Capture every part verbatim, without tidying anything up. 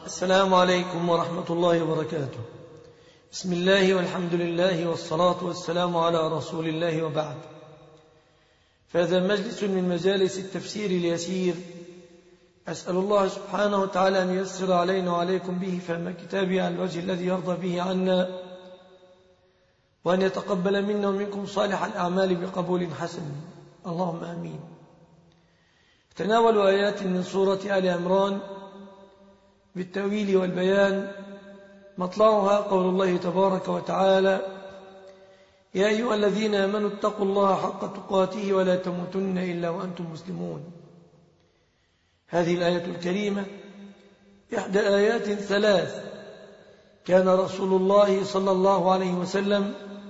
السلام عليكم ورحمة الله وبركاته. بسم الله والحمد لله والصلاة والسلام على رسول الله وبعد. فهذا مجلس من مجالس التفسير اليسير، أسأل الله سبحانه وتعالى أن ييسر علينا وعليكم به فهم كتابه على الوجه الذي يرضى به عنا، وأن يتقبل منا ومنكم صالح الأعمال بقبول حسن، اللهم آمين. تناول آيات من سورة آل عمران بالتأويل والبيان، مطلعها قول الله تبارك وتعالى: يا أيها الذين آمنوا اتقوا الله حق تقاته ولا تموتن إلا وأنتم مسلمون. هذه الآية الكريمة إحدى آيات ثلاث كان رسول الله صلى الله عليه وسلم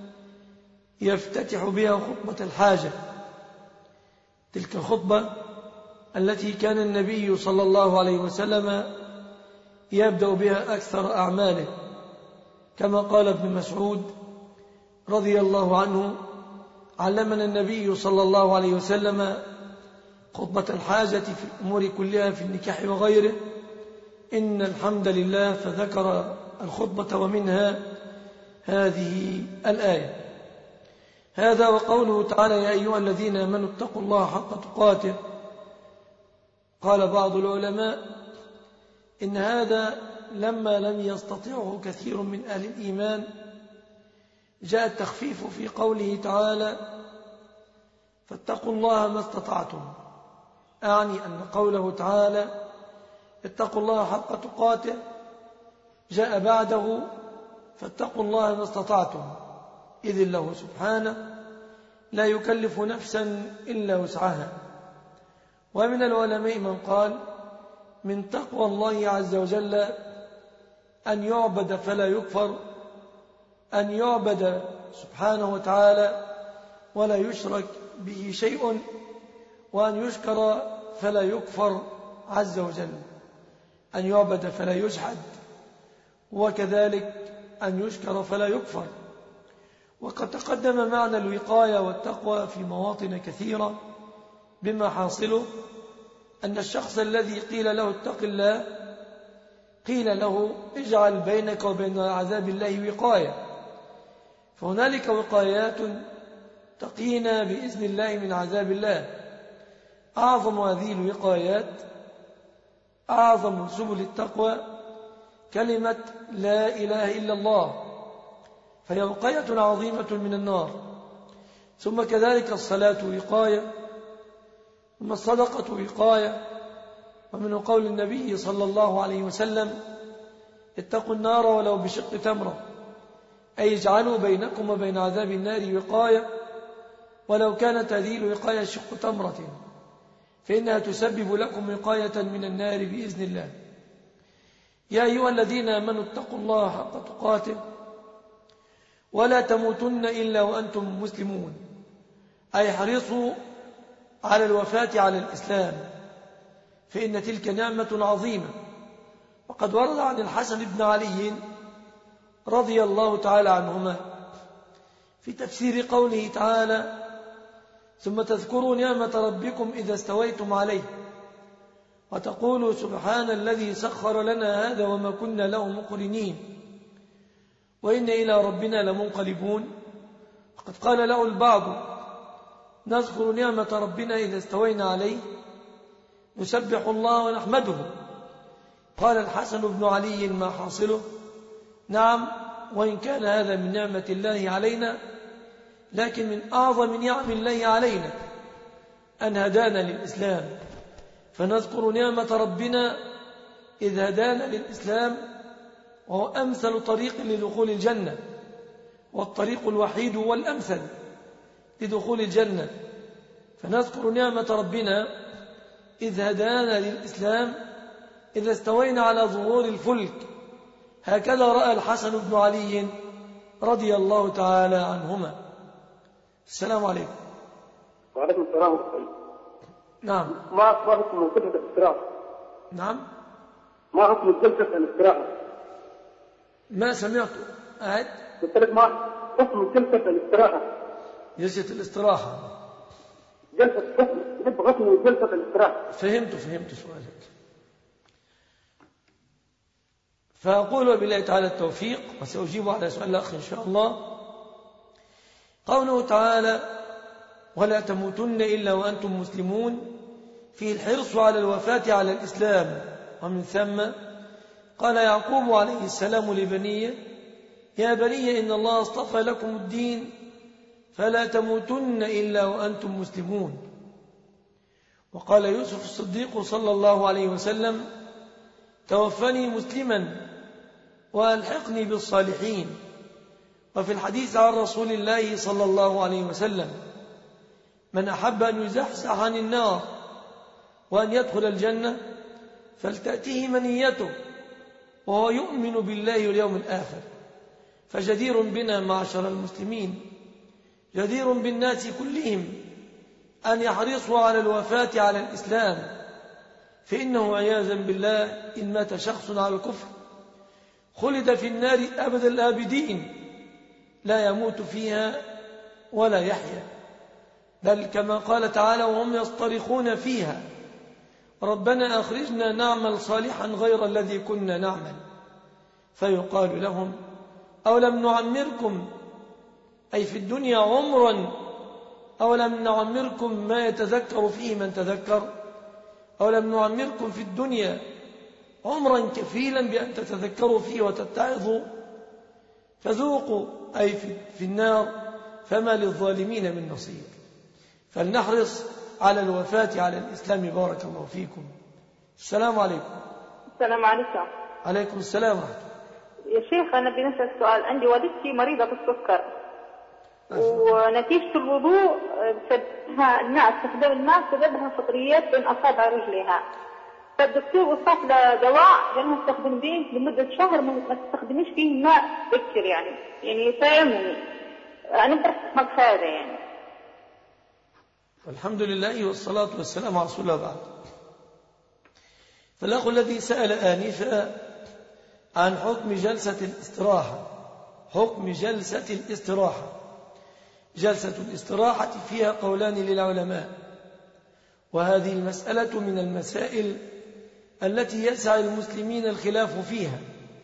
يفتتح بها خطبة الحاجة، تلك الخطبة التي كان النبي صلى الله عليه وسلم يبدأ بها أكثر أعماله، كما قال ابن مسعود رضي الله عنه: علمنا النبي صلى الله عليه وسلم خطبة الحاجة في الأمور كلها في النكاح وغيره، إن الحمد لله، فذكر الخطبة ومنها هذه الآية. هذا وقوله تعالى: يا أيها الذين آمنوا اتقوا الله حق تقاته. قال بعض العلماء إن هذا لما لم يستطيعه كثير من أهل الإيمان جاء التخفيف في قوله تعالى: فاتقوا الله ما استطعتم، أعني أن قوله تعالى اتقوا الله حق تقاته جاء بعده فاتقوا الله ما استطعتم، إذ الله سبحانه لا يكلف نفسا إلا وسعها. ومن العلماء من قال من تقوى الله عز وجل أن يعبد فلا يكفر، أن يعبد سبحانه وتعالى ولا يشرك به شيء، وأن يشكر فلا يكفر عز وجل، أن يعبد فلا يجحد، وكذلك أن يشكر فلا يكفر. وقد تقدم معنى الوقاية والتقوى في مواطن كثيرة، بما حاصله أن الشخص الذي قيل له اتق الله قيل له اجعل بينك وبين عذاب الله وقاية، فهنالك وقايات تقينا بإذن الله من عذاب الله. أعظم هذه الوقايات، أعظم سبل التقوى كلمة لا إله إلا الله، فهي وقاية عظيمة من النار. ثم كذلك الصلاة وقاية، ثم الصدقة وقاية. ومن قول النبي صلى الله عليه وسلم: اتقوا النار ولو بشق تمرة، أي اجعلوا بينكم وبين عذاب النار وقاية، ولو كانت هذه الوقاية شق تمرة، فإنها تسبب لكم وقاية من النار بإذن الله. يا أيها الذين آمنوا اتقوا الله حق تقاته ولا تموتن إلا وأنتم مسلمون، أي احرصوا على الوفاة على الإسلام، فإن تلك نعمة عظيمة. وقد ورد عن الحسن بن علي رضي الله تعالى عنهما في تفسير قوله تعالى: ثم تذكروا نعمة ربكم إذا استويتم عليه وتقولوا سبحان الذي سخر لنا هذا وما كنا له مقرنين وإن إلى ربنا لمنقلبون. وقد قال له البعض: نذكر نعمة ربنا إذا استوينا عليه، نسبح الله ونحمده. قال الحسن بن علي: ما حاصله؟ نعم، وإن كان هذا من نعمة الله علينا، لكن من أعظم نعم الله علينا أن هدانا للإسلام، فنذكر نعمة ربنا إذ هدانا للإسلام، وهو أمثل طريق لدخول الجنة، والطريق الوحيد والأمثل لدخول الجنة. فنذكر نعمة ربنا إذ هدانا للإسلام إذا استوينا على ظهور الفلك. هكذا رأى الحسن بن علي رضي الله تعالى عنهما. السلام عليكم. وعليكم السلام. نعم. ما حكم جلسة الاستراحة؟ نعم. ما حكم جلسة الاستراحة؟ ما سمعت. أعد. قلت لك ما حكم جلسة الاستراحة؟ جلسة الاستراحة. جلسة حكم حكم جلسة الاستراحة. فهمت فهمت سؤالك. فأقول وبالله تعالى التوفيق، وسأجيب على سؤال الأخ إن شاء الله. قوله تعالى ولا تموتن إلا وأنتم مسلمون فيه الحرص على الوفاة على الإسلام. ومن ثم قال يعقوب عليه السلام لبنيه يا بني إن الله اصطفى لكم الدين فلا تموتن إلا وأنتم مسلمون. وقال يوسف الصديق صلى الله عليه وسلم توفني مسلما وألحقني بالصالحين. وفي الحديث عن رسول الله صلى الله عليه وسلم من أحب أن يزحزح عن النار وأن يدخل الجنة فلتأتيه منيته وهو يؤمن بالله واليوم الآخر. فجدير بنا معشر المسلمين، جدير بالناس كلهم أن يحرصوا على الوفاة على الإسلام، فإنه عياذا بالله إن مات شخص على الكفر خلد في النار أبد الآبدين لا يموت فيها ولا يحيا، بل كما قال تعالى وهم يصطرخون فيها ربنا أخرجنا نعمل صالحا غير الذي كنا نعمل. فيقال لهم أولم نعمركم أي في الدنيا عمرا أولم نعمركم ما يتذكر فيه من تذكر أولم نعمركم في الدنيا عمرا كفيلا بأن تتذكروا فيه وتتعظوا فذوقوا أي في النار فما للظالمين من نصير. فلنحرص على الوفاة على الإسلام. بارك الله فيكم. السلام عليكم. السلام عليكم. عليكم السلام ورحمة الله. يا شيخ أنا بنسأل سؤال. عندي والدتي مريضة بالسكر ونتيجة الوضوء سببها الماء استخدام الماء سببها فطريات بين أصابع رجليها، فالدكتور وصف لها دواء قال لها استخدم به لمدة شهر ما تستخدميش فيه ماء بكر يعني يعني تيممي. أنا بسمك هذا يعني. الحمد لله والصلاة والسلام على رسول الله. بعد فالأخ الذي سأل آنفا عن حكم جلسة الاستراحة، حكم جلسة الاستراحة. جلسة الاستراحة فيها قولان للعلماء، وهذه المسألة من المسائل التي يسعى المسلمين الخلاف فيها.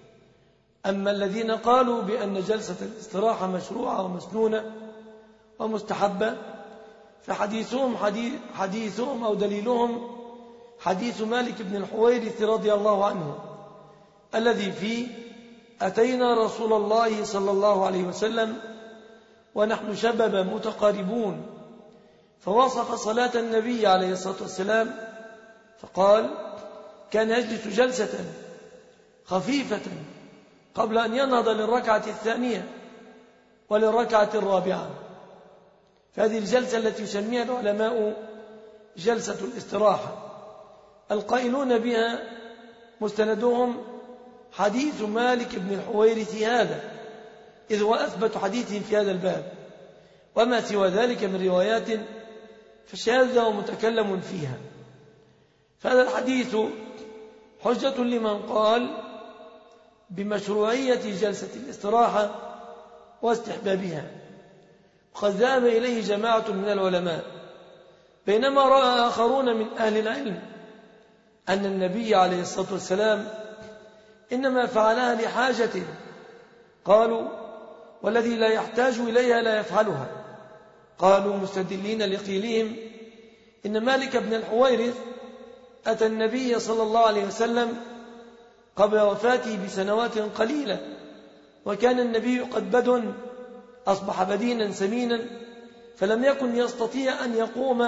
أما الذين قالوا بأن جلسة الاستراحة مشروعة ومسنونة ومستحبة فحديثهم حديث حديثهم أو دليلهم حديث مالك بن الحويرث رضي الله عنه الذي فيه أتينا رسول الله صلى الله عليه وسلم ونحن شباب متقاربون فوصف صلاة النبي عليه الصلاة والسلام فقال كان يجلس جلسة خفيفة قبل أن ينهض للركعة الثانية وللركعة الرابعة. فهذه الجلسة التي يسميها العلماء جلسة الاستراحة. القائلون بها مستندهم حديث مالك بن الحويرث هذا إذ هو أثبت حديث في هذا الباب، وما سوى ذلك من روايات فشاذة ومتكلم فيها. فهذا الحديث حجة لمن قال بمشروعية جلسة الاستراحة واستحبابها، وقد ذهب إليه جماعة من العلماء، بينما رأى آخرون من أهل العلم أن النبي عليه الصلاة والسلام إنما فعلها لحاجة، قالوا والذي لا يحتاج إليها لا يفعلها. قالوا مستدلين لقيلهم إن مالك بن الحويرث أتى النبي صلى الله عليه وسلم قبل وفاته بسنوات قليلة، وكان النبي قد بدن أصبح بدينا سمينا، فلم يكن يستطيع أن يقوم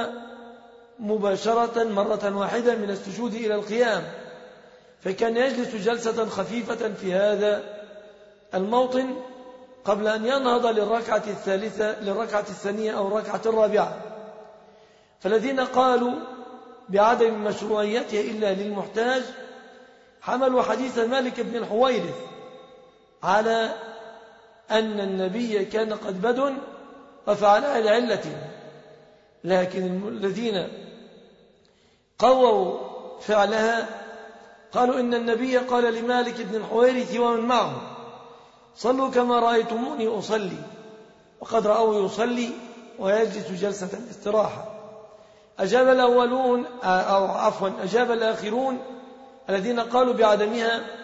مباشرة مرة واحدة من السجود إلى القيام، فكان يجلس جلسة خفيفة في هذا الموطن قبل أن ينهض للركعة الثالثة للركعة الثانية أو الركعة الرابعة. فالذين قالوا بعدم مشروعيتها إلا للمحتاج حملوا حديث مالك بن الحويرث على أن النبي كان قد بدن وفعلها لعلة، لكن الذين قووا فعلها قالوا إن النبي قال لمالك بن الحويرث ومن معه صلوا كما رأيتموني أصلي، وقد رأوا يصلي ويجلس جلسة الاستراحة. أجاب الأولون أو عفوا أجاب الآخرون الذين قالوا بعدمها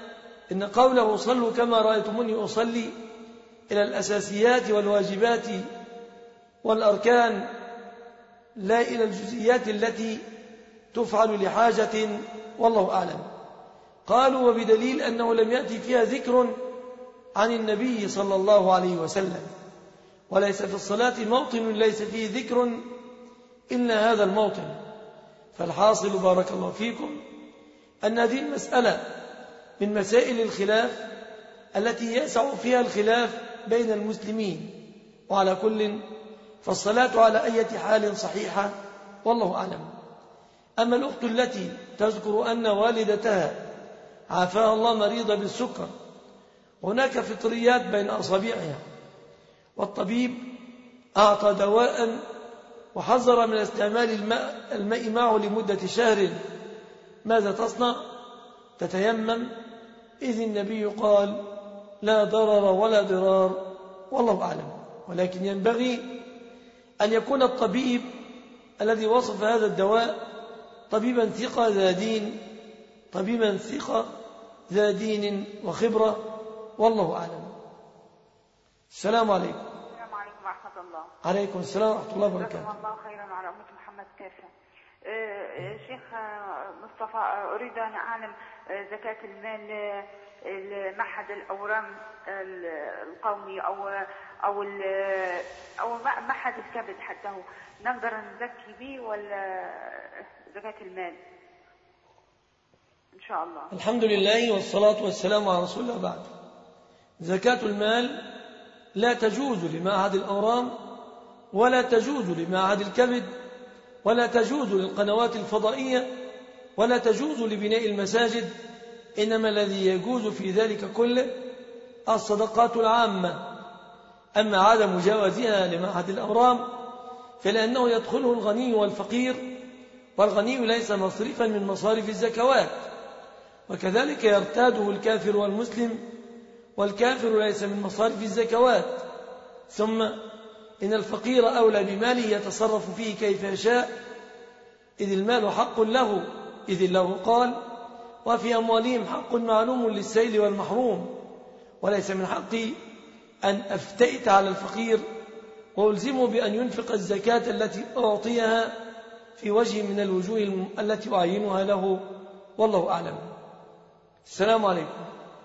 إن قوله صلوا كما رأيتموني أصلي إلى الأساسيات والواجبات والأركان لا إلى الجزئيات التي تفعل لحاجة، والله أعلم. قالوا وبدليل أنه لم يأتي فيها ذكر عن النبي صلى الله عليه وسلم، وليس في الصلاة موطن ليس فيه ذكر إلا هذا الموطن. فالحاصل بارك الله فيكم أن هذه المسألة من مسائل الخلاف التي يسع فيها الخلاف بين المسلمين، وعلى كل فالصلاة على أي حال صحيحة، والله أعلم. أما الأخت التي تذكر أن والدتها عافاها الله مريضة بالسكر، هناك فطريات بين أصابعها، والطبيب أعطى دواء وحذر من استعمال الماء, الماء معه لمدة شهر. ماذا تصنع؟ تتيمم، إذ النبي قال لا ضرر ولا ضرار، والله أعلم. ولكن ينبغي أن يكون الطبيب الذي وصف هذا الدواء طبيبا ثقة ذا دين، طبيبا ثقة ذا دين وخبرة، والله أعلم. السلام عليكم. السلام عليكم ورحمة الله. عليكم السلام ورحمة الله وبركاته. جزاكم الله خيرا على أمة محمد كافة. شيخ مصطفى، أريد أن أعلم زكاة المال المعهد الأورام القومي أو أو أو معهد الكبد حتى هو نقدر نزكي به ولا زكاة المال إن شاء الله؟ الحمد لله والصلاة والسلام على رسول الله. بعد، زكاة المال لا تجوز لمعهد الأورام، ولا تجوز لمعهد الكبد، ولا تجوز للقنوات الفضائية، ولا تجوز لبناء المساجد. إنما الذي يجوز في ذلك كله الصدقات العامة. أما عدم جوازها لمعهد الأورام فلأنه يدخله الغني والفقير، والغني ليس مصرفا من مصارف الزكوات، وكذلك يرتاده الكافر والمسلم، والكافر ليس من مصارف الزكوات. ثم إن الفقير أولى بماله يتصرف فيه كيف يشاء، إذ المال حق له، إذ الله قال وفي أموالهم حق معلوم للسائل والمحروم. وليس من حقي أن أفتئت على الفقير وألزمه بأن ينفق الزكاة التي أعطيها في وجه من الوجوه التي أعينها له، والله أعلم. السلام عليكم.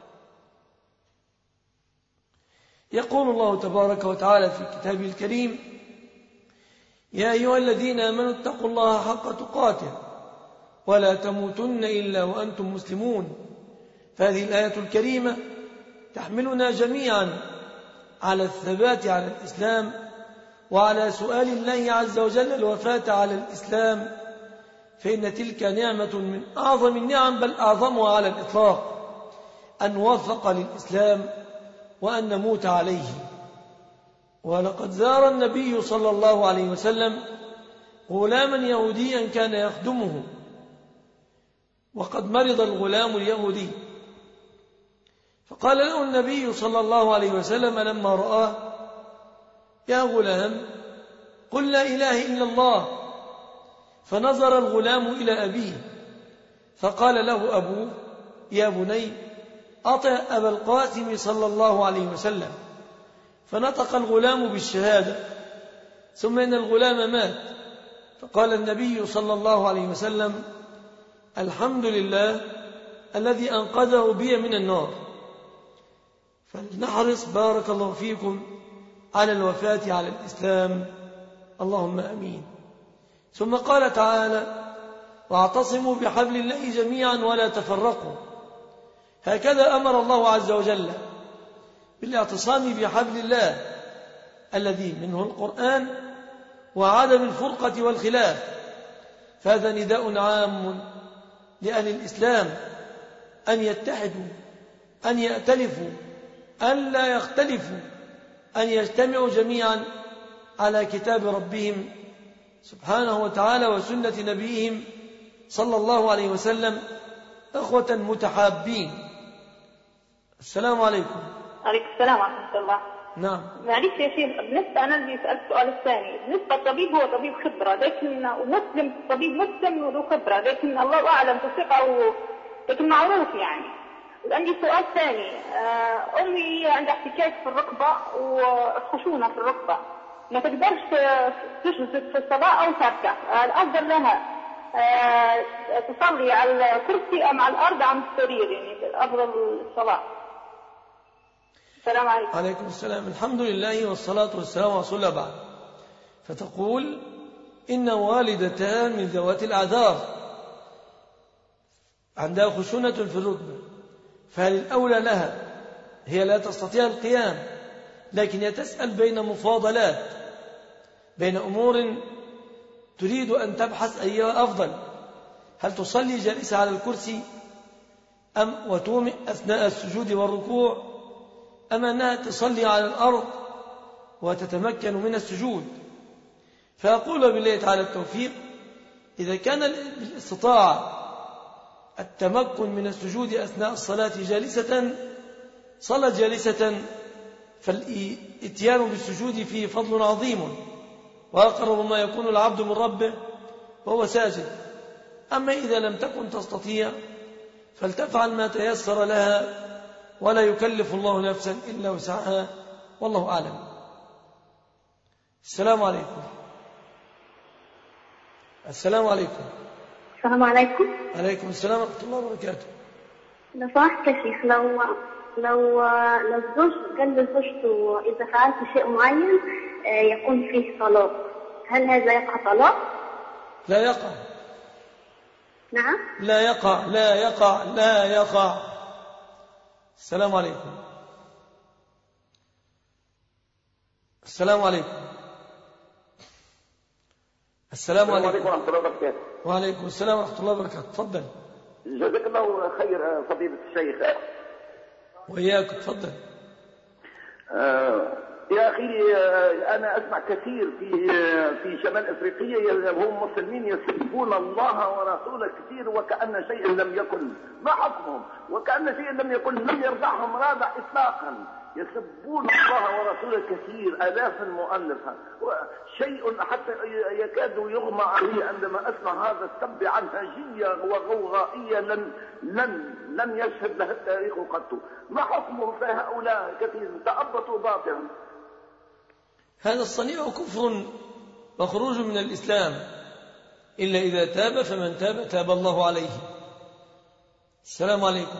يقول الله تبارك وتعالى في كتابه الكريم يا أيها الذين آمنوا اتقوا الله حق تقاته ولا تموتن إلا وأنتم مسلمون. فهذه الآية الكريمة تحملنا جميعا على الثبات على الإسلام، وعلى سؤال الله عز وجل الوفاة على الإسلام، فإن تلك نعمة من أعظم النعم، بل أعظمها على الإطلاق، أن وفق للإسلام وأن نموت عليه. ولقد زار النبي صلى الله عليه وسلم غلاما يهوديا كان يخدمه، وقد مرض الغلام اليهودي، فقال له النبي صلى الله عليه وسلم لما رآه يا غلام قل لا إله إلا الله. فنظر الغلام إلى أبيه فقال له أبوه يا بني أطع أبا القاسم صلى الله عليه وسلم. فنطق الغلام بالشهادة، ثم إن الغلام مات. فقال النبي صلى الله عليه وسلم الحمد لله الذي أنقذه بي من النار. فلنحرص بارك الله فيكم على الوفاة على الإسلام، اللهم أمين. ثم قال تعالى واعتصموا بحبل الله جميعا ولا تفرقوا. هكذا أمر الله عز وجل بالاعتصام بحبل الله الذي منه القرآن وعدم الفرقة والخلاف. فهذا نداء عام لأهل الإسلام أن يتحدوا، أن يأتلفوا، أن لا يختلفوا، أن يجتمعوا جميعا على كتاب ربهم سبحانه وتعالى وسنة نبيهم صلى الله عليه وسلم أخوة متحابين. السلام عليكم. عليكم السلام ورحمة الله. نعم. معلش يا شيخ، بالنسبة أنا اللي سألت السؤال الثاني، بالنسبة الطبيب هو طبيب خبرة، لكن ومسلم طبيب مسلم وله خبرة، لكن الله أعلم بثقة و... لكن معروف يعني. عندي سؤال ثاني. أمي عندها احتكاك في الركبة وخشونة في الركبة، ما تقدرش تجلس في الصلاة أو تركع، الأفضل لها تصلي على الكرسي أم على الأرض أم السرير، يعني أفضل الصلاة. السلام عليكم. عليكم السلام. الحمد لله والصلاة والسلام على رسول الله. بعد فتقول إن والدتها من ذوات الأعذار عندها خشونة في الركبة، فهل الأولى لها؟ هي لا تستطيع القيام، لكن هي تسأل بين مفاضلات، بين أمور تريد أن تبحث أيها أفضل، هل تصلي جالسة على الكرسي أم وتومئ أثناء السجود والركوع، أم أنها تصلي على الأرض وتتمكن من السجود. فأقول بالله تعالى التوفيق، إذا كان بالاستطاعة التمكن من السجود أثناء الصلاة جالسة صلت جالسة، فالإتيان بالسجود فيه فضل عظيم، وأقرب ما يكون العبد من ربه وهو ساجد. أما إذا لم تكن تستطيع فلتفعل ما تيسر لها، ولا يكلف الله نفسا إلا وسعها، والله أعلم. السلام عليكم. السلام عليكم. السلام عليكم. عليكم السلام ورحمة الله وبركاته. لو سمحت يا شيخ، لو لو لو الزوج قال لزوجته إذا فعلت شيء معين يكون فيه طلاق، هل هذا يقع طلاق؟ لا يقع. نعم. لا يقع لا يقع لا يقع. السلام عليكم. السلام عليكم. السلام عليكم ورحمة الله وبركاته. وعليكم السلام ورحمة الله وبركاته. تفضل. جزاك الله خير فضيلة الشيخ. وإياك. تفضل. آه يا أخي، آه أنا أسمع كثير في آه في شمال أفريقيا هم مسلمين يسبون الله ورسوله كثير، وكأن شيء لم يكن. ما حكمهم؟ وكأن شيء لم يكن، لم يرضعهم رادع إطلاقا. يسبون الله ورسوله كثير، آلاف مؤلفة، شيء حتى يكاد يغمى عليه عندما أسمع هذا السب عن هجية وغوغائية لن لن لن يشهد لها التاريخ قط. ما حكمه في هؤلاء كثير تأبطوا باطلا؟ هذا الصنيع كفر وخروج من الإسلام، إلا إذا تاب، فمن تاب تاب الله عليه. السلام عليكم.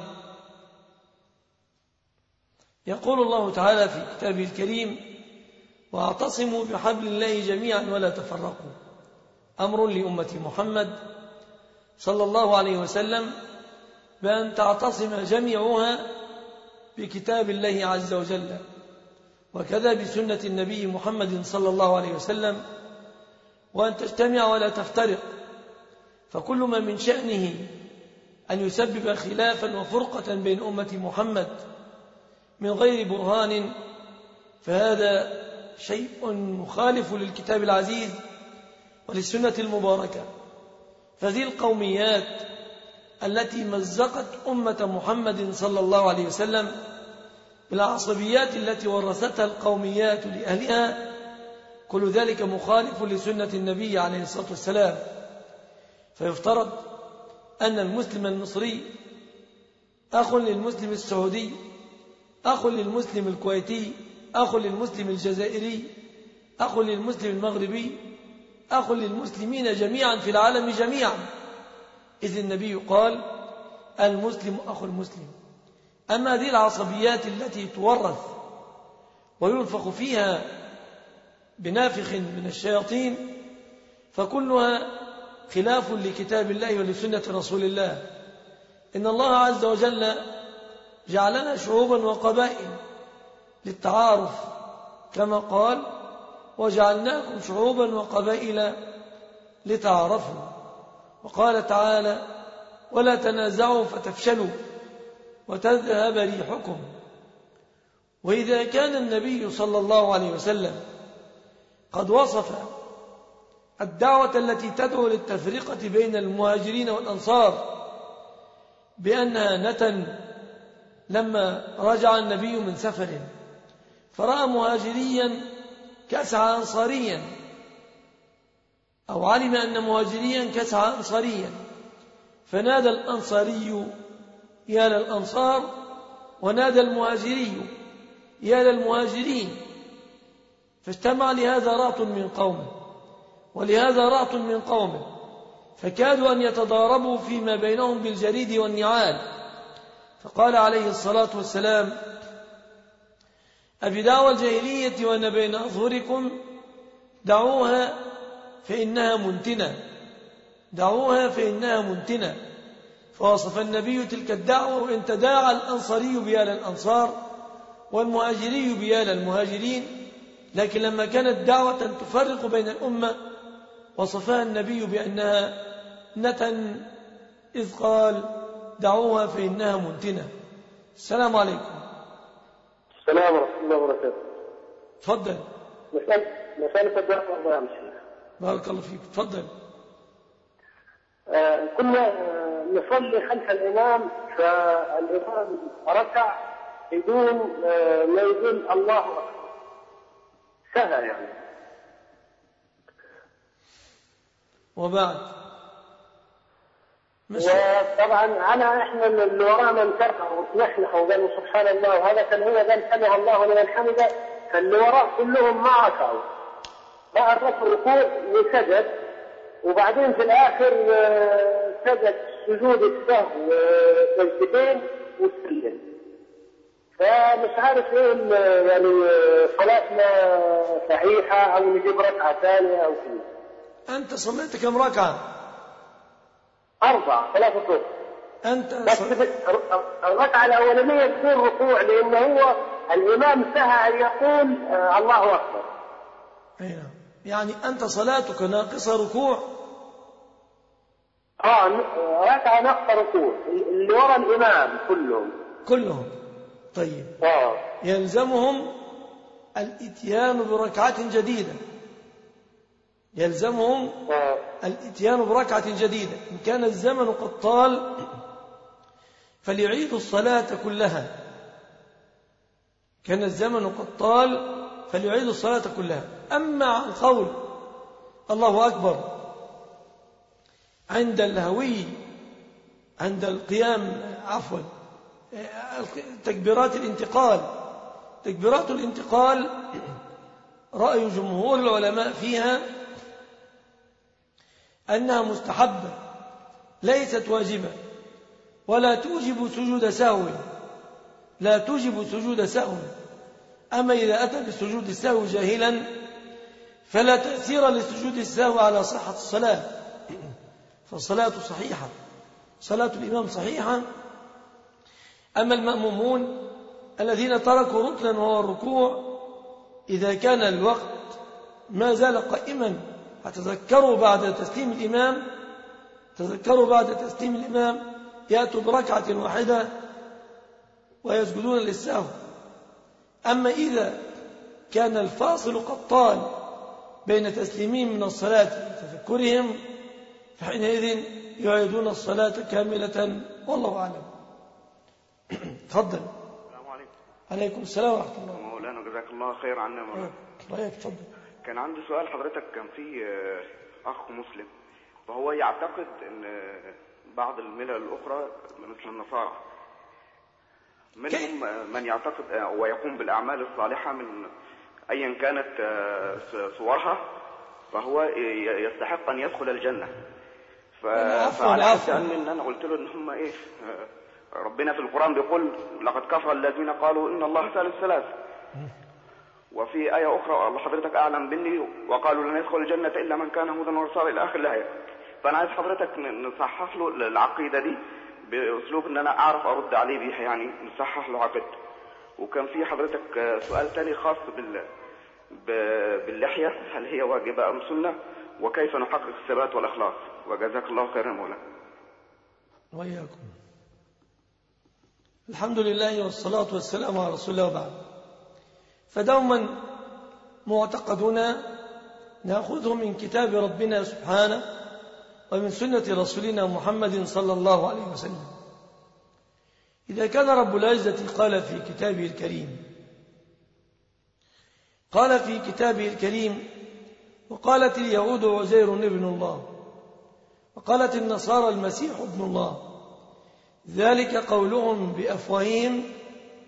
يقول الله تعالى في كتابه الكريم: واعتصموا بحبل الله جميعا ولا تفرقوا. أمر لأمة محمد صلى الله عليه وسلم بأن تعتصم جميعها بكتاب الله عز وجل، وكذا بسنة النبي محمد صلى الله عليه وسلم، وأن تجتمع ولا تفترق. فكل ما من شأنه أن يسبب خلافا وفرقة بين أمة محمد من غير برهان فهذا شيء مخالف للكتاب العزيز وللسنة المباركة. فذي القوميات التي مزقت أمة محمد صلى الله عليه وسلم بالعصبيات التي ورثتها القوميات لأهلها، كل ذلك مخالف لسنة النبي عليه الصلاة والسلام. فيفترض أن المسلم المصري أخ للمسلم السعودي، أخ للمسلم الكويتي، أخ للمسلم الجزائري، أخ للمسلم المغربي، أخ للمسلمين جميعا في العالم جميعا، إذ النبي قال: المسلم أخو المسلم. أما هذه العصبيات التي تورث وينفخ فيها بنافخ من الشياطين فكلها خلاف لكتاب الله ولسنة رسول الله. إن الله عز وجل جعلنا شعوبا وقبائل للتعارف، كما قال: وجعلناكم شعوبا وقبائل لتعارفوا. وقال تعالى: ولا تنازعوا فتفشلوا وتذهب ريحكم. وإذا كان النبي صلى الله عليه وسلم قد وصف الدعوة التي تدعو للتفرقة بين المهاجرين والأنصار بأنها نتن، لما رجع النبي من سفر فرأى مهاجريا كسعى أنصاريا، أو علم أن مهاجريا كسعى أنصاريا، فنادى الأنصاري: يا للأنصار ونادى المهاجري يا للمهاجرين، فاجتمع لهذا رهط من قومه ولهذا رهط من قومه، فكادوا أن يتضاربوا فيما بينهم بالجريد والنعال. فقال عليه الصلاة والسلام: أبدعوى الجاهلية وأنا بين أظهركم، دعوها فإنها منتنة، دعوها فإنها منتنة. فوصف النبي تلك الدعوة: وإن تداعى الأنصاري بيال الأنصار والمهاجري بيال المهاجرين، لكن لما كانت دعوة تفرق بين الأمة وصفها النبي بأنها نتن، إذ قال: دعوها فإنها منتنة. السلام عليكم. السلام ورحمة الله وبركاته. تفضل. مسألة الدعوة الله يا شيخ. بارك الله فيك. تفضل. آه كنا آه نصلي خلف الإمام، فالإمام ركع بدون آه ما يقول الله أكبر، سهى يعني. وبعد وطبعا أنا إحنا اللي ورانا انتبهوا وتنحنحوا وقالوا سبحان الله، وهذا كان هو قال سمع الله لمن حمده، فاللي وراه كلهم ما ركعوا، بقى رفع الركوع وسجد، وبعدين في الآخر سجد سجود السهو سجدتين وسلم. فمش عارف ايه يعني صلاتنا صحيحة أو نجيب ركعة ثانية أو كذا. أنت صليت كم ركعة؟ أربعة، ثلاثة الظهر. أنت بس الركعة الأولانية بدون ركوع، لأن هو الإمام سهى أن يقول آه الله أكبر. أي نعم. يعني أنت صلاتك ناقصة ركوع؟ آه ركعة ناقصة ركوع، اللي وراء الإمام كلهم. كلهم. طيب. آه. يلزمهم الاتيان بركعة جديدة. يلزمهم آه. الاتيان بركعة جديدة. إن كان الزمن قد طال فليعيدوا الصلاة كلها. كان الزمن قد طال فليعيدوا الصلاة كلها. أما عن قول الله أكبر عند الهوي، عند القيام، عفوا تكبيرات الانتقال، تكبيرات الانتقال رأي جمهور العلماء فيها أنها مستحبة ليست واجبة، ولا توجب سجود سهو، لا توجب سجود سهو. أما إذا أتى بسجود السهو جاهلا فلا تأثير لسجود السهو على صحة الصلاة، فالصلاة صحيحة، صلاة الإمام صحيحة. أما المأمومون الذين تركوا ركنا وهو الركوع، إذا كان الوقت ما زال قائما فتذكروا بعد تسليم الإمام، تذكروا بعد تسليم الإمام يأتوا بركعة واحدة ويسجدون للسهو. أما إذا كان الفاصل قد طال بين تسليمهم من الصلاة وتذكرهم فحينئذ يعيدون الصلاة كاملة، والله أعلم. تفضل. السلام عليكم. عليكم السلام ورحمة الله. مولانا جزاك الله خير عنا يا مولانا. رأيك. تفضل. كان عندي سؤال حضرتك. كان في أخ مسلم فهو يعتقد أن بعض الملل الأخرى مثل النصارى منهم من يعتقد ويقوم بالأعمال الصالحة من أيا كانت صورها فهو يستحق أن يدخل الجنة. فعلى حسب أن أنا قلت له إن هم إيه، ربنا في القرآن بيقول لقد كفر الذين قالوا إن الله ثالث ثلاث، وفي آية أخرى الله حضرتك أعلم مني وقالوا لن يدخل الجنة إلا من كان هودا ونصارى إلى آخر الآية. فأنا عايز حضرتك نصحح له العقيدة دي بأسلوب إن أنا أعرف أرد عليه بيها، يعني نصحح له عقيدته. وكان في حضرتك سؤال تاني خاص بال باللحية، هل هي واجبة أم سنة، وكيف نحقق الثبات والإخلاص؟ وجزاك الله خيرا مولانا. وإياكم. الحمد لله والصلاة والسلام على رسول الله وبعد. فدوما معتقدنا نأخذه من كتاب ربنا سبحانه ومن سنة رسولنا محمد صلى الله عليه وسلم. إذا كان رب العزة قال في كتابه الكريم، قال في كتابه الكريم: وقالت اليهود عزير ابن الله، وقالت النصارى المسيح ابن الله، ذلك قولهم بأفواههم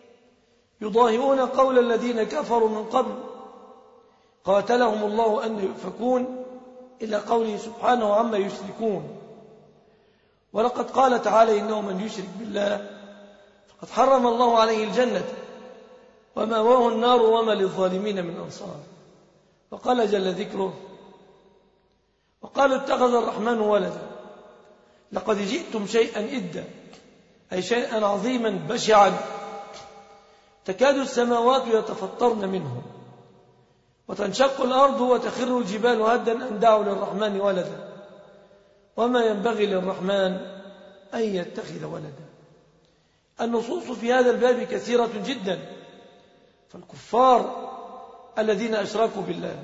يضاهئون قول الذين كفروا من قبل قاتلهم الله أن يؤفكون إلى قوله سبحانه عما يشركون. ولقد قال تعالى إنه من يشرك بالله فقد حرم الله عليه الجنة ومأواه النار وما للظالمين من أنصار. وقال جل ذكره وقالوا اتخذ الرحمن ولدا لقد جئتم شيئا إدا أي شيئا عظيما بشعا تكاد السماوات يتفطرن منه وتنشق الأرض وتخر الجبال هدا أن دعوا للرحمن ولدا وما ينبغي للرحمن أن يتخذ ولدا. النصوص في هذا الباب كثيرة جدا، فالكفار الذين أشركوا بالله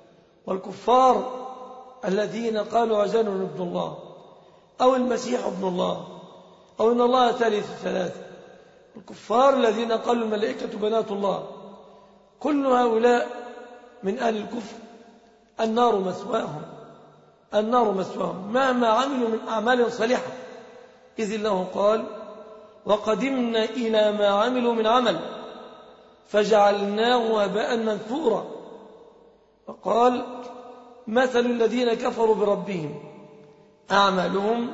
والكفار الذين قالوا عزير ابن الله أو المسيح ابن الله أو إن الله ثالث ثلاثة، الكفار الذين قالوا الملائكة بنات الله، كل هؤلاء من أهل الكفر النار مثواهم النار مثواهم مهما عملوا من أعمال صالحة، إذ الله قال وقدمنا إلى ما عملوا من عمل فجعلناه هباء منثورا. وقال مثل الذين كفروا بربهم أعمالهم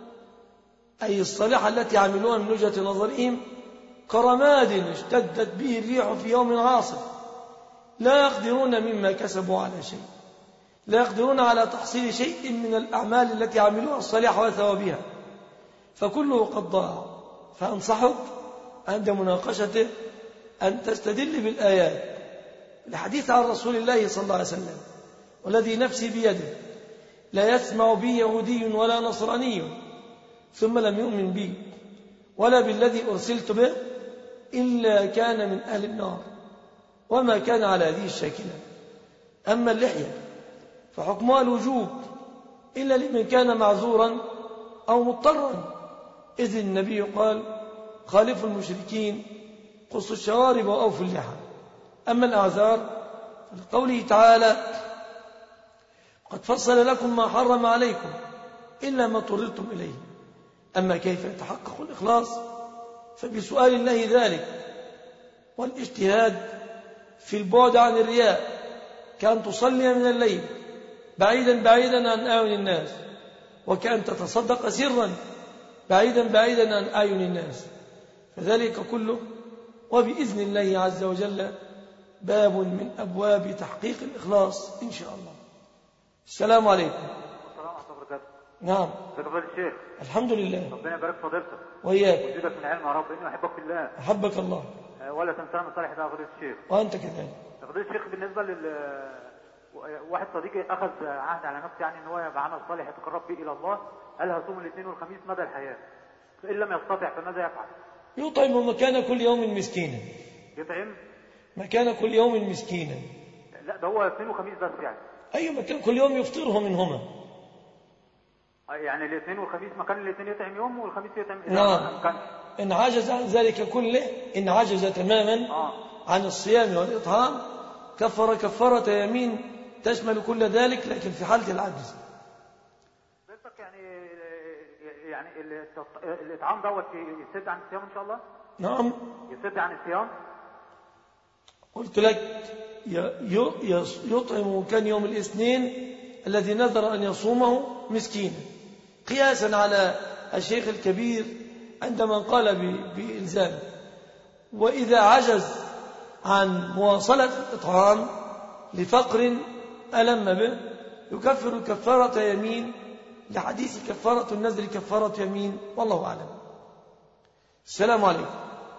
أي الصالحة التي عملوها من وجهة نظرهم كرماد اشتدت به الريح في يوم عاصف لا يقدرون مما كسبوا على شيء لا يقدرون على تحصيل شيء من الأعمال التي عملوها الصالحة وثوابها فكله قد ضاع. فأنصحك عند مناقشته أن تستدل بالآيات الحديث عن رسول الله صلى الله عليه وسلم والذي نفسي بيده لا يسمع بي يهودي ولا نصراني ثم لم يؤمن بي ولا بالذي أرسلت به إلا كان من أهل النار وما كان على هذه الشاكلة. أما اللحية فحكمها الوجوب إلا لمن كان معذورا أو مضطرا، إذ النبي قال خالفوا المشركين قصوا الشوارب وأوفوا اللحى. أما الأعذار فلقوله تعالى قد فصل لكم ما حرم عليكم إلا ما اضطررتم إليه. أما كيف يتحقق الإخلاص فبسؤال الله ذلك والاجتهاد في البعد عن الرياء كأن تصلي من الليل بعيدا بعيدا عن أعين الناس وكأن تتصدق سرا بعيدا بعيدا عن أعين الناس، فذلك كله وبإذن الله عز وجل باب من أبواب تحقيق الإخلاص إن شاء الله. السلام عليكم. السلام ورحمة الله وبركاته. نعم. فضيلة الشيخ. الحمد لله. ربنا يبارك فضيلتك. وإياك. وجودك من العلم يا رب، إني أحبك في الله. أحبك الله. ولا تنسانا من صالح ده فضيلة الشيخ. وأنت كذلك. فضيلة الشيخ بالنسبة لل واحد صديقي أخذ عهد على نفسه يعني إن هو يبقى عمل صالح يتقرب به إلى الله، قال هصوم الاثنين والخميس مدى الحياة، فإن لم يستطع فماذا يفعل؟ يطعم مكان كل يوم مسكينا. يطعم مكان كل يوم مسكينا. لا ده هو اثنين وخميس بس يعني. أي مكان كل يوم يفطره منهما. يعني الاثنين والخميس مكان الاثنين يطعم يوم والخميس يطعم نعم. إن عجز عن ذلك كله، إن عجز تماما آه. عن الصيام والإطعام كفر كفارة يمين تشمل كل ذلك، لكن في حالة العجز. يعني يعني الإطعام دوت يسد عن الصيام إن شاء الله؟ نعم. يسد عن الصيام؟ قلت لك يطعم كان يوم الاثنين الذي نذر أن يصومه مسكينا، قياسا على الشيخ الكبير عندما قال بإلزام. وإذا عجز عن مواصلة الإطعام لفقر ألم به يكفر كفارة يمين لحديث كفارة النذر كفارة يمين، والله أعلم. السلام عليكم.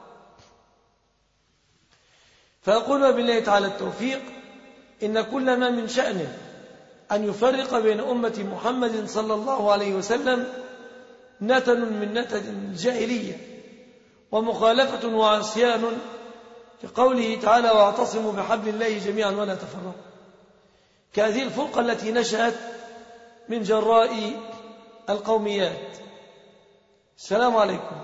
فأقول بالله تعالى التوفيق إن كل ما من شأنه أن يفرق بين أمة محمد صلى الله عليه وسلم نتن من نتن الجاهلية ومخالفة وعصيان كقوله تعالى واعتصموا بحبل الله جميعا ولا تفرقوا، كهذه الفرقة التي نشأت من جراء القوميات. السلام عليكم.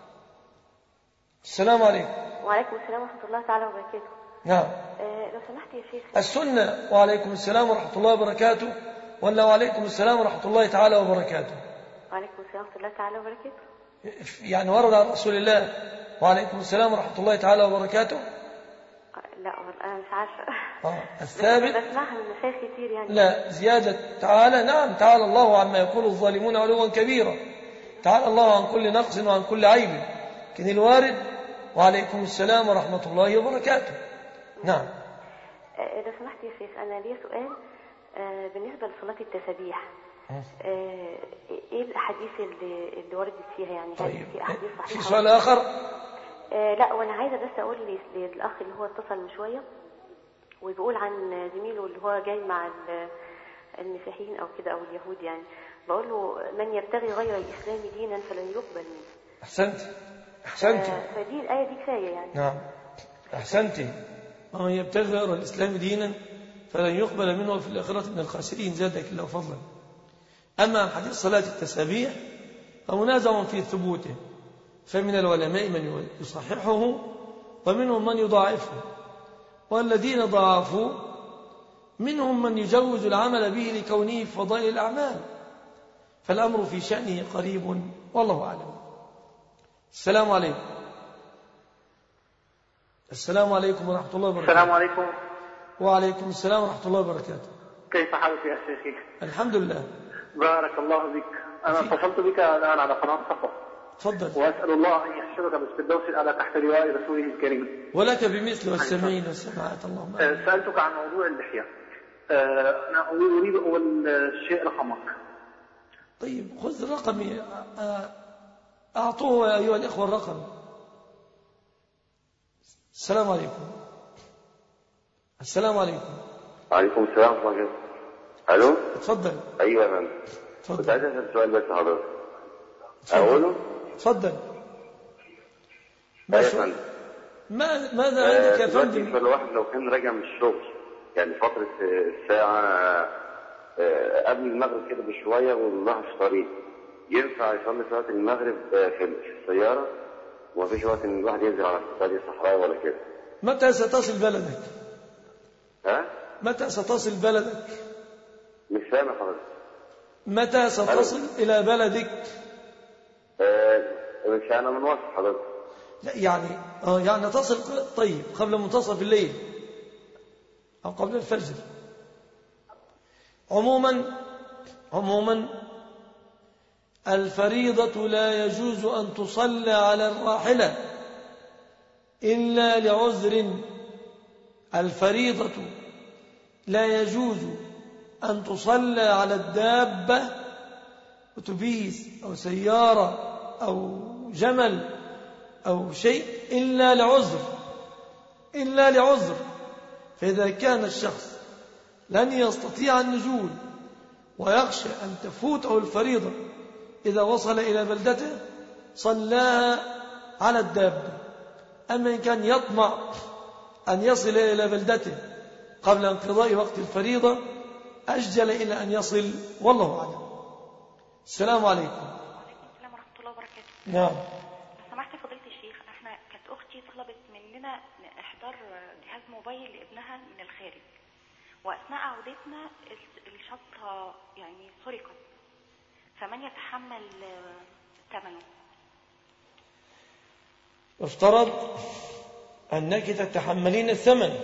السلام عليكم. وعليكم السلام ورحمة الله تعالى وبركاته. نعم. أه لو سمحت يا شيخ. السنة. وعليكم السلام ورحمة الله وبركاته. ولا وعليكم السلام ورحمة الله تعالى وبركاته. وعليكم السلام ورحمة الله تعالى وبركاته. يعني ورد عن رسول الله وعليكم السلام ورحمة الله تعالى وبركاته. لا أنا مش عارفة. آه الثابت بسمعها من مشايخ كتير يعني. لا زيادة تعالى. نعم تعالى الله عما يقول الظالمون علوا كبيرا، تعالى الله عن كل نقص وعن كل عيب. لكن الوارد وعليكم السلام ورحمة الله وبركاته. نعم. إذا سمحت يا شيخ أنا لي سؤال بالنسبة لصلاة التسبيح. إيه الأحاديث اللي, اللي وردت فيها يعني؟ طيب. في أحاديث صحيحة؟ في سؤال آخر؟ آه لا وأنا عايزة بس أقول للأخ اللي هو اتصل من شوية وبيقول عن زميله اللي هو جاي مع المسيحيين أو كده أو اليهود يعني، بقول له من يبتغي غير الإسلام دينا فلن يقبل منه. أحسنت أحسنت. آه فدي الآية دي كفاية يعني. نعم أحسنت. من يبتغي غير الإسلام دينا فلن يقبل منه في الآخرة من الخاسرين زادك الله فضلا. أما عن حديث صلاة التسابيح فمنازع في ثبوته، فمن العلماء من يصححه ومنهم من يضاعفه، والذين ضاعفوا منهم من يجوز العمل به لكونه في فضائل الأعمال، فالأمر في شأنه قريب والله أعلم. السلام عليكم. السلام عليكم ورحمة الله وبركاته. السلام عليكم. وعليكم السلام ورحمة الله وبركاته. كيف حالك يا شيخي؟ الحمد لله. بارك الله بك. أنا اتصلت بك الآن على قناة صفا. تفضل. وأسأل الله أن يحشرك بالفردوس الأعلى تحت لواء رسوله الكريم. ولك بمثل والسمعين والسماعات اللهم. سألتك عن موضوع اللحية. أنا أريد أول شيء رقمك. طيب خذ رقمي، أعطوه أيها الإخوة الرقم. السلام عليكم. السلام عليكم. وعليكم السلام ورحمة الله. ألو. اتفضل. أيوة يا فندم. كنت عايز أسأل سؤال بس حضرتك. أقوله؟ اتفضل. أيوة يا فندم. ما ماذا عندك يا فندم؟ دلوقتي الواحد لو كان راجع من الشغل يعني فترة الساعة قبل المغرب كده بشوية والله في طريق، ينفع يصلي صلاة المغرب في السيارة ومفيش وقت إن الواحد ينزل على الطريق الصحراء ولا كده؟ متى ستصل بلدك؟ ها؟ متى ستصل بلدك؟ مش فاهم يا حضرتك. متى ستصل إلى بلدك؟ آه مش أنا من وصف حضرتك. لا يعني آه يعني تصل طيب قبل منتصف الليل أو قبل الفجر. عموما عموما الفريضة لا يجوز أن تصلى على الراحلة إلا لعذر. الفريضة لا يجوز أن تصلى على الدابة أتوبيس أو سيارة أو جمل أو شيء إلا لعذر إلا لعذر. فإذا كان الشخص لن يستطيع النزول ويخشى أن تفوته الفريضة إذا وصل إلى بلدته صلاها على الدابة. أما إن كان يطمع أن يصل إلى بلدته قبل انقضاء وقت الفريضة أجل إلى أن يصل والله أعلم. السلام عليكم. وعليكم السلام ورحمة الله وبركاته. نعم. لو سمحت فضيلة الشيخ، احنا كانت أختي طلبت مننا إحضار جهاز موبايل لابنها من الخارج، وأثناء عودتنا الشنطة يعني سرقت، فمن يتحمل ثمنه؟ افترض أنك تتحملين الثمن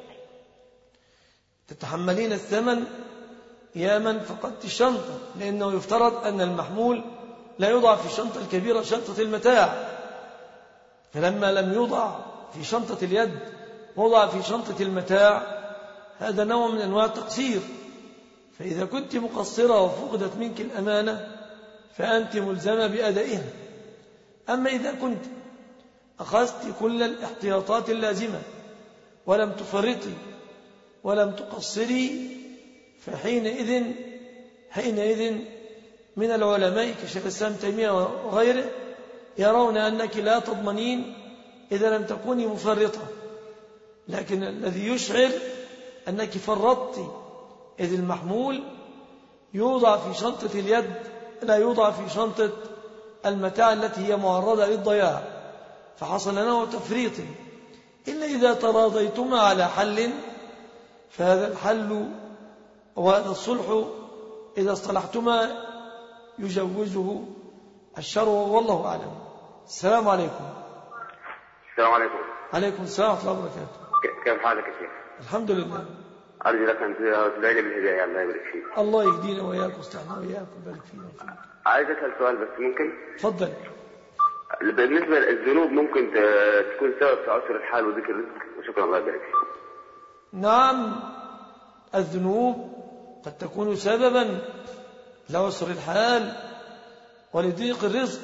تتحملين الثمن يا من فقدت الشنطة، لأنه يفترض أن المحمول لا يوضع في الشنطة الكبيرة شنطة المتاع، فلما لم يوضع في شنطة اليد وضع في شنطة المتاع هذا نوع من أنواع التقصير. فإذا كنت مقصرة وفقدت منك الأمانة فأنت ملزمة بأدائها. أما إذا كنت أخذت كل الاحتياطات اللازمة ولم تفرطي ولم تقصري فحينئذ حينئذ من العلماء كشيخ الإسلام تيمية وغيره يرون أنك لا تضمنين إذا لم تكوني مفرطة، لكن الذي يشعر أنك فرطت إذ المحمول يوضع في شنطة اليد لا يوضع في شنطة المتاع التي هي معرضة للضياع، فحصل نوع تفريط. إلا إذا تراضيتما على حل فهذا الحل وهذا الصلح إذا اصطلحتما يجوزه الشرع والله أعلم. السلام عليكم. السلام عليكم. عليكم السلام ورحمة الله وبركاته. كيف حالك يا شيخ؟ الحمد لله. أرجو لك أن تدعي لي بالهداية. الله يبارك فيك. الله يهدينا وإياك واستعنا وإياك ويبارك فينا وفيك. عايز أسأل سؤال بس ممكن؟ تفضل. بالنسبة للذنوب ممكن تكون سبب في عسر الحال وذكر الرزق؟ وشكرا الله يبارك فيك. نعم، الذنوب قد تكون سببا لعسر الحال ولضيق الرزق.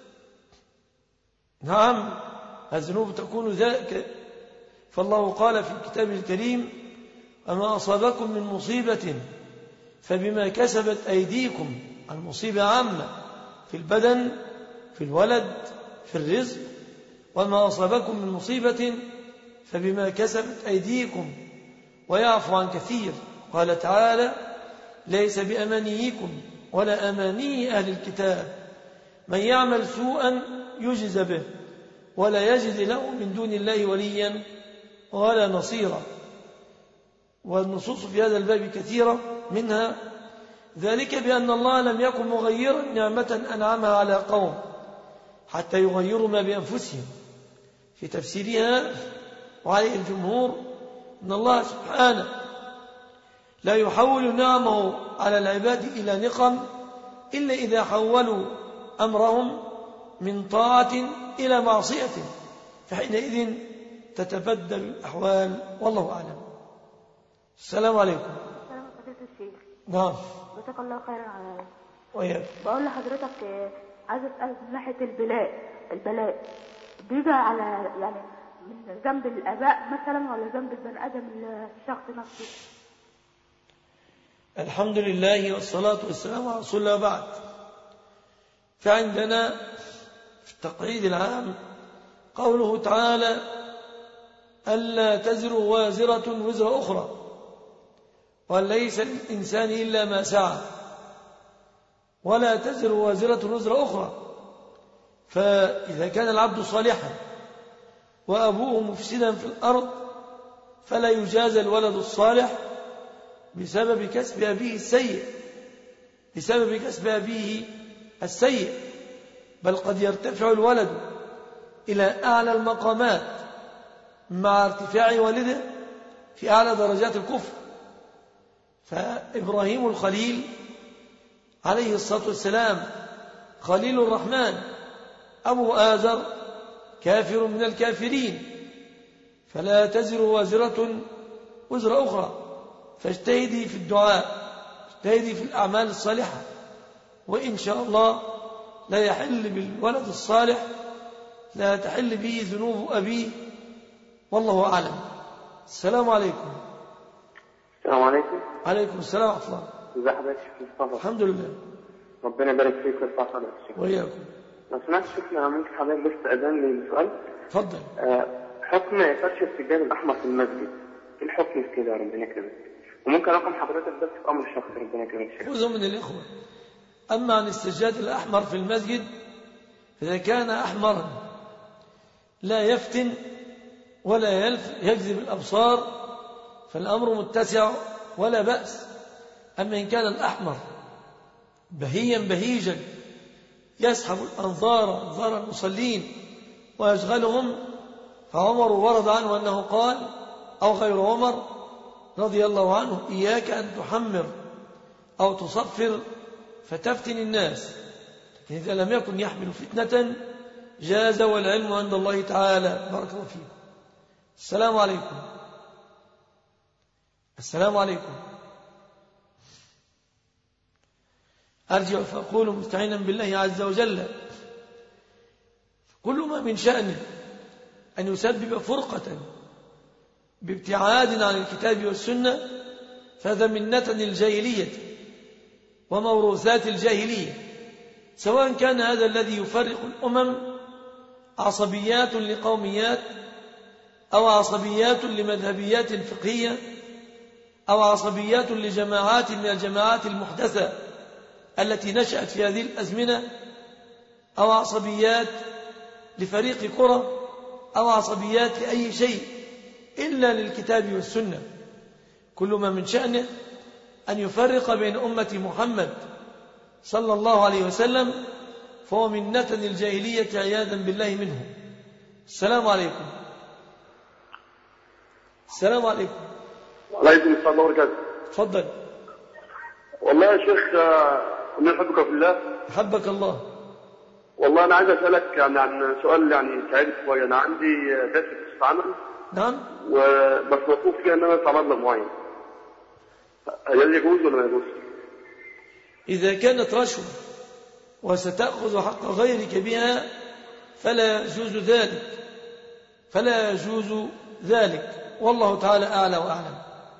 نعم، الذنوب تكون ذلك، فالله قال في كتابه الكريم: أما أصابكم من مصيبة فبما كسبت أيديكم. المصيبة عامة في البدن، في الولد، في الرزق. وما أصابكم من مصيبة فبما كسبت أيديكم ويعفو عن كثير. قال تعالى: ليس بأمانيكم ولا أماني أهل الكتاب، من يعمل سوءا يجز به ولا يجد له من دون الله وليا ولا نصيرا. والنصوص في هذا الباب كثيرة، منها ذلك بأن الله لم يكن مغيرا نعمة أنعمها على قوم حتى يغيروا ما بأنفسهم. في تفسيرها وعليه الجمهور أن الله سبحانه لا يحول نعمه على العباد إلى نقم إلا إذا حولوا أمرهم من طاعة إلى معصية، فحينئذ تتبدل الأحوال، والله أعلم. السلام عليكم. السلام عليكم الشيخ. نعم. جزاك الله خيرا على وياك. بقول لحضرتك عايز أسأل من ناحية البلاء البلاء بيجي على يعني من ذنب الآباء مثلا ولا ذنب البني آدم الشخص نفسه؟ الحمد لله والصلاة والسلام على رسول الله بعد. فعندنا في التقعيد العام قوله تعالى: ألا تزر وازرة وزر أخرى وأن ليس للإنسان إلا ما سعى، ولا تزر وازرة وزر أخرى. فإذا كان العبد صالحا وأبوه مفسدا في الأرض فلا يجازى الولد الصالح بسبب كسب أبيه السيء بسبب كسب أبيه السيء بل قد يرتفع الولد إلى أعلى المقامات مع ارتفاع والده في أعلى درجات الكفر. فإبراهيم الخليل عليه الصلاة والسلام خليل الرحمن، أبو آزر كافر من الكافرين، فلا تزر وازرة وزر أخرى. فاجتهدي في الدعاء، اجتهدي في الأعمال الصالحة، وإن شاء الله لا يحل بالولد الصالح لا تحل به ذنوب أبيه، والله أعلم. السلام عليكم. السلام عليكم. عليكم السلام ورحمة الله. ازي حضرتك يا مصطفى؟ الحمد لله. ربنا يبارك فيك ويرفع قدرك. وإياكم. لو سمعت شيخنا ممكن حضرتك بس أذن لي سؤال؟ اتفضل. آه حكم فرش السجاد الأحمر في المسجد، إيه الحكم في كده؟ ربنا يكرمك. وممكن رقم حضرتك بس في أمر شخصي، ربنا يكرمك. خذوا من الإخوة. أما عن السجاد الأحمر في المسجد، إذا كان أحمرا لا يفتن ولا يجذب الأبصار فالأمر متسع ولا بأس. أما إن كان الأحمر بهيا بهيجا يسحب الأنظار أنظار المصلين ويشغلهم، فعمر ورد عنه أنه قال أو غير عمر رضي الله عنه: إياك أن تحمر أو تصفر فتفتن الناس. لكن إذا لم يكن يحمل فتنة جاز، والعلم عند الله تعالى. بارك الله فيكم. السلام عليكم. السلام عليكم. أرجع فأقول مستعينا بالله عز وجل: كل ما من شأنه أن يسبب فرقة بابتعاد عن الكتاب والسنة فهذا من نتن الجاهلية وموروثات الجاهلية، سواء كان هذا الذي يفرق الأمم عصبيات لقوميات أو عصبيات لمذهبيات فقهية أو عصبيات لجماعات من الجماعات المحدثة التي نشأت في هذه الأزمنة، أو عصبيات لفريق كرة، أو عصبيات لأي شيء إلا للكتاب والسنة. كل ما من شأنه أن يفرق بين أمة محمد صلى الله عليه وسلم فهو من نتن الجاهلية عياذا بالله منه. السلام عليكم. السلام عليكم. وعليكم السلام وبركاته. تفضل. والله يا شيخ إني أحبك في الله. أحبك الله. والله أنا عايز أسألك يعني عن سؤال يعني يساعدني شوية. أنا عندي جلسة عمل. نعم. وبس مطلوب فيها إن أنا أدفع مبلغ معين. هل يجوز ولا ما يجوز؟ إذا كانت رشوة وستأخذ حق غيرك بها فلا يجوز ذلك فلا يجوز ذلك والله تعالى أعلى وأعلم.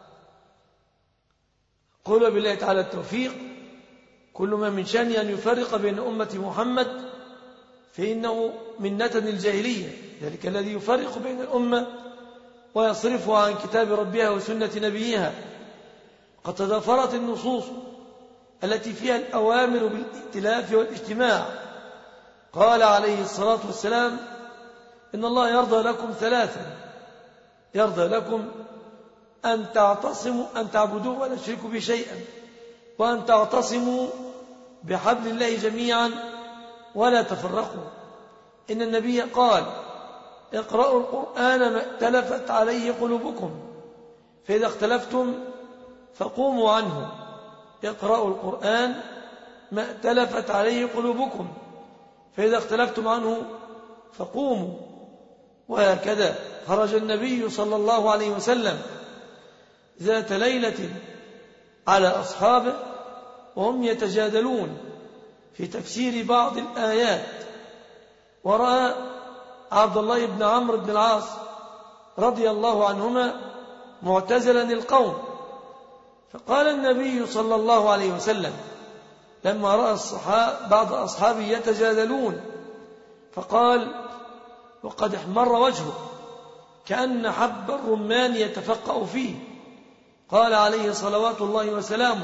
قل بالله تعالى التوفيق. كل ما من شأن أن يفرق بين أمة محمد فإنه من نتن الجاهلية، ذلك الذي يفرق بين الأمة ويصرفها عن كتاب ربها وسنة نبيها. قد تضافرت النصوص التي فيها الأوامر بالائتلاف والاجتماع. قال عليه الصلاة والسلام إن الله يرضى لكم ثلاثا: يرضى لكم أن تعتصموا أن تعبدوه ولا تشركوا به شيئا، وأن تعتصموا بحبل الله جميعا ولا تفرقوا. إن النبي قال: اقرأوا القرآن ما ائتلفت عليه قلوبكم، فإذا اختلفتم فقوموا عنه. اقرأوا القرآن ما ائتلفت عليه قلوبكم، فإذا اختلفتم عنه فقوموا. وهكذا خرج النبي صلى الله عليه وسلم ذات ليلة على أصحابه وهم يتجادلون في تفسير بعض الآيات، ورأى عبد الله بن عمرو بن العاص رضي الله عنهما معتزلا القوم، فقال النبي صلى الله عليه وسلم لما رأى الصحابة بعض أصحابه يتجادلون فقال وقد احمر وجهه كأن حب الرمان يتفقأ فيه، قال عليه صلوات الله وسلامه: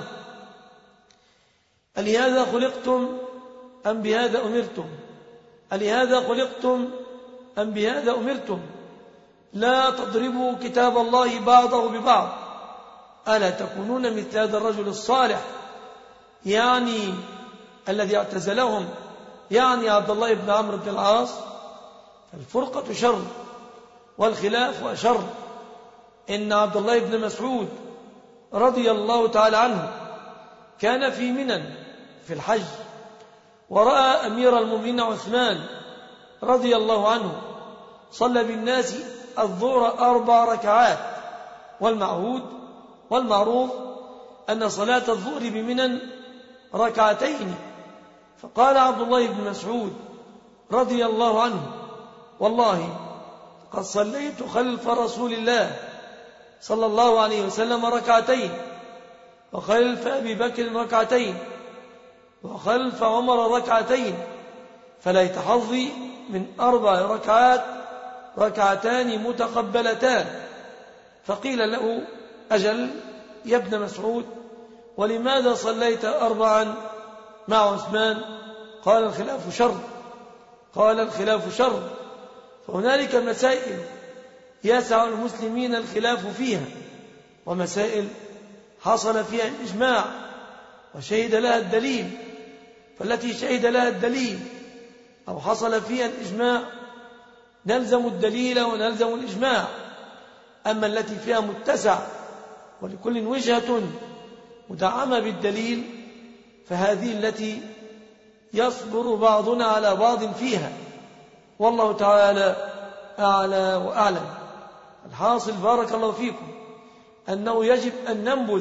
ألهذا خلقتم أم بهذا أمرتم؟ ألهذا خلقتم أم بهذا أمرتم؟ لا تضربوا كتاب الله بعضه ببعض، ألا تكونون مثل هذا الرجل الصالح، يعني الذي اعتزلهم، يعني عبد الله بن عمرو بن العاص. فالفرقة شر والخلاف أشر. إن عبد الله بن مسعود رضي الله تعالى عنه كان في منى في الحج، ورأى أمير المؤمنين عثمان رضي الله عنه صلى بالناس الظهر أربع ركعات، والمعهود والمعروف أن صلاة الظهر بمنى ركعتين. فقال عبد الله بن مسعود رضي الله عنه: والله قد صليت خلف رسول الله صلى الله عليه وسلم ركعتين، وخلف أبي بكر ركعتين، وخلف عمر ركعتين، فليت حظي من أربع ركعات ركعتان متقبلتان. فقيل له: أجل يا ابن مسعود، ولماذا صليت أربعا مع عثمان؟ قال: الخلاف شر. قال: الخلاف شر. فهنالك مسائل يسع المسلمين الخلاف فيها، ومسائل حصل فيها الإجماع وشهد لها الدليل، فالتي شهد لها الدليل أو حصل فيها الإجماع نلزم الدليل ونلزم الإجماع. أما التي فيها متسع ولكل وجهة مدعمة بالدليل فهذه التي يصبر بعضنا على بعض فيها، والله تعالى أعلى وأعلم. الحاصل بارك الله فيكم أنه يجب أن ننبذ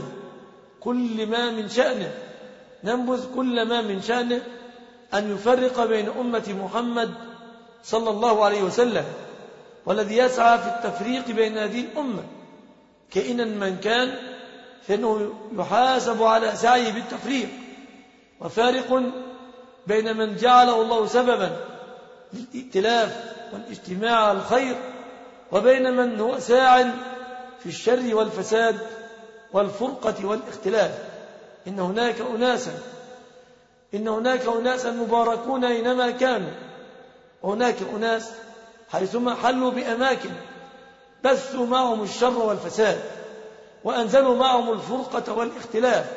كل ما من شأنه ننبذ كل ما من شأنه أن يفرق بين أمة محمد صلى الله عليه وسلم، والذي يسعى في التفريق بين هذه الأمة كائنا من كان فإنه يحاسب على سعيه بالتفريق. وفارق بين من جعله الله سببا للائتلاف والاجتماع على الخير وبين من هو ساع في الشر والفساد والفرقة والاختلاف. إن هناك أناسا إن هناك أناسا مباركون أينما كانوا، وهناك أناس حيثما حلوا بأماكن بثوا معهم الشر والفساد وأنزلوا معهم الفرقة والاختلاف.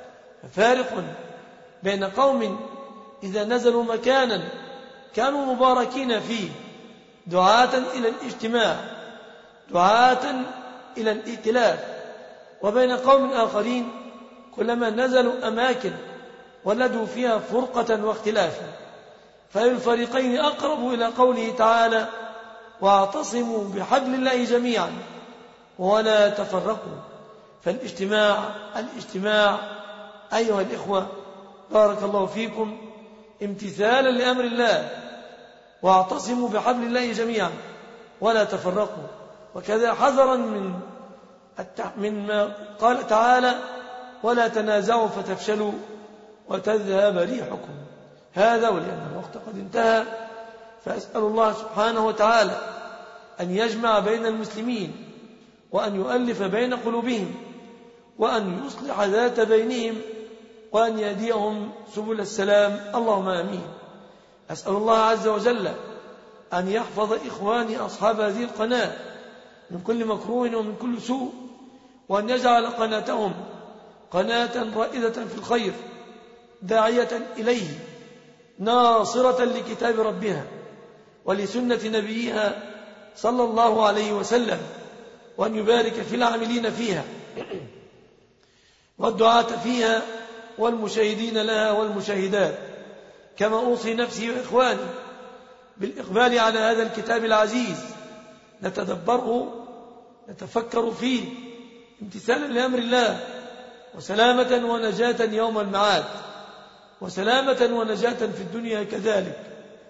ففارق بين قوم إذا نزلوا مكانا كانوا مباركين فيه دعاة إلى الاجتماع، دعاة إلى الائتلاف، وبين قوم آخرين كلما نزلوا أماكن ولدوا فيها فرقة واختلافا، فالفريقين أقرب إلى قوله تعالى: واعتصموا بحبل الله جميعا ولا تفرقوا. فالاجتماع الاجتماع أيها الإخوة بارك الله فيكم امتثالا لأمر الله، واعتصموا بحبل الله جميعا ولا تفرقوا، وكذا حذرا من من ما قال تعالى: ولا تنازعوا فتفشلوا وتذهب ريحكم. هذا ولأن الوقت قد انتهى، فأسأل الله سبحانه وتعالى أن يجمع بين المسلمين وأن يؤلف بين قلوبهم وأن يصلح ذات بينهم وأن يهديهم سبل السلام، اللهم آمين. أسأل الله عز وجل أن يحفظ إخواني أصحاب هذه القناة من كل مكروه ومن كل سوء، وأن يجعل قناتهم قناة رائدة في الخير داعية إليه ناصرة لكتاب ربها ولسنة نبيها صلى الله عليه وسلم، وأن يبارك في العاملين فيها والدعاة فيها والمشاهدين لها والمشاهدات، كما أوصي نفسي وإخواني بالإقبال على هذا الكتاب العزيز نتدبره نتفكر فيه امتثالا لأمر الله، وسلامة ونجاة يوم المعاد، وسلامة ونجاة في الدنيا كذلك.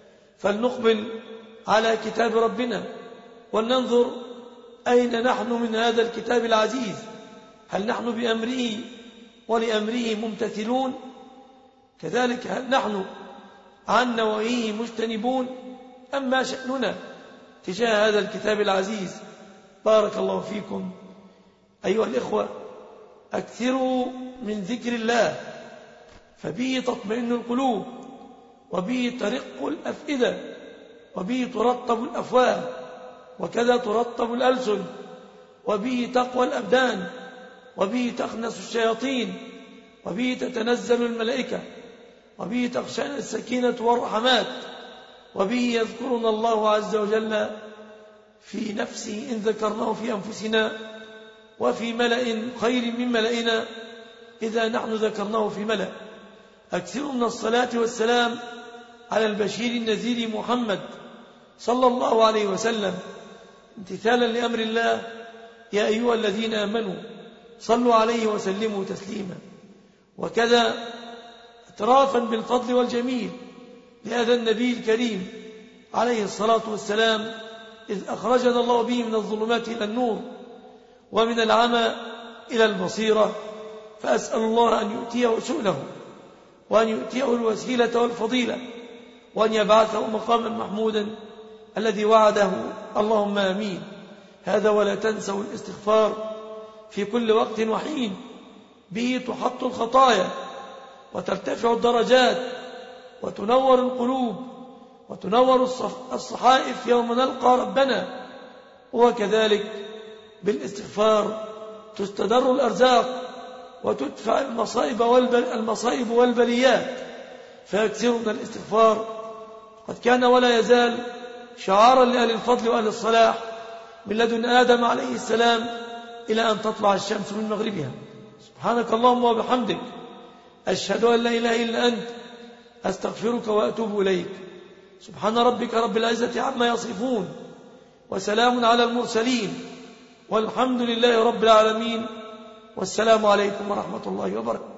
فلنقبل على كتاب ربنا ولننظر أين نحن من هذا الكتاب العزيز، هل نحن بأمره ولأمره ممتثلون؟ كذلك هل نحن عن نواهيه مجتنبون؟ أما شأننا تجاه هذا الكتاب العزيز؟ بارك الله فيكم أيها الإخوة، أكثروا من ذكر الله، فبه تطمئن القلوب، وبه ترق الأفئدة، وبه ترطب الأفواه، وكذا ترطب الألسن، وبه تقوى الأبدان، وبه تخنس الشياطين، وبه تتنزل الملائكة، وبه تغشانا السكينة والرحمات، وبه يذكرنا الله عز وجل في نفسه إن ذكرناه في أنفسنا، وفي ملأ خير من ملئنا إذا نحن ذكرناه في ملأ. أكثروا من الصلاة والسلام على البشير النذير محمد صلى الله عليه وسلم امتثالا لأمر الله: يا أيها الذين آمنوا صلوا عليه وسلموا تسليما. وكذا اعترافا بالفضل والجميل لهذا النبي الكريم عليه الصلاة والسلام، إذ أخرجنا الله به من الظلمات إلى النور ومن العمى إلى البصيرة، فأسأل الله أن يؤتيه سؤله، وأن يؤتيه الوسيلة والفضيلة، وأن يبعثه مقاما محمودا الذي وعده، اللهم آمين. هذا ولا تنسوا الاستغفار في كل وقت وحين، به تحط الخطايا وترتفع الدرجات وتنور القلوب وتنور الصحائف يوم نلقى ربنا، وكذلك بالاستغفار تستدر الأرزاق وتدفع المصائب والبل المصائب والبليات، فيكثروا من الاستغفار. قد كان ولا يزال شعارا لأهل الفضل وأهل الصلاح من لدن آدم عليه السلام إلى أن تطلع الشمس من مغربها. سبحانك اللهم وبحمدك، أشهد أن لا إله إلا أنت، أستغفرك وأتوب إليك. سبحان ربك رب العزة عما يصفون، وسلام على المرسلين، والحمد لله رب العالمين، والسلام عليكم ورحمة الله وبركاته.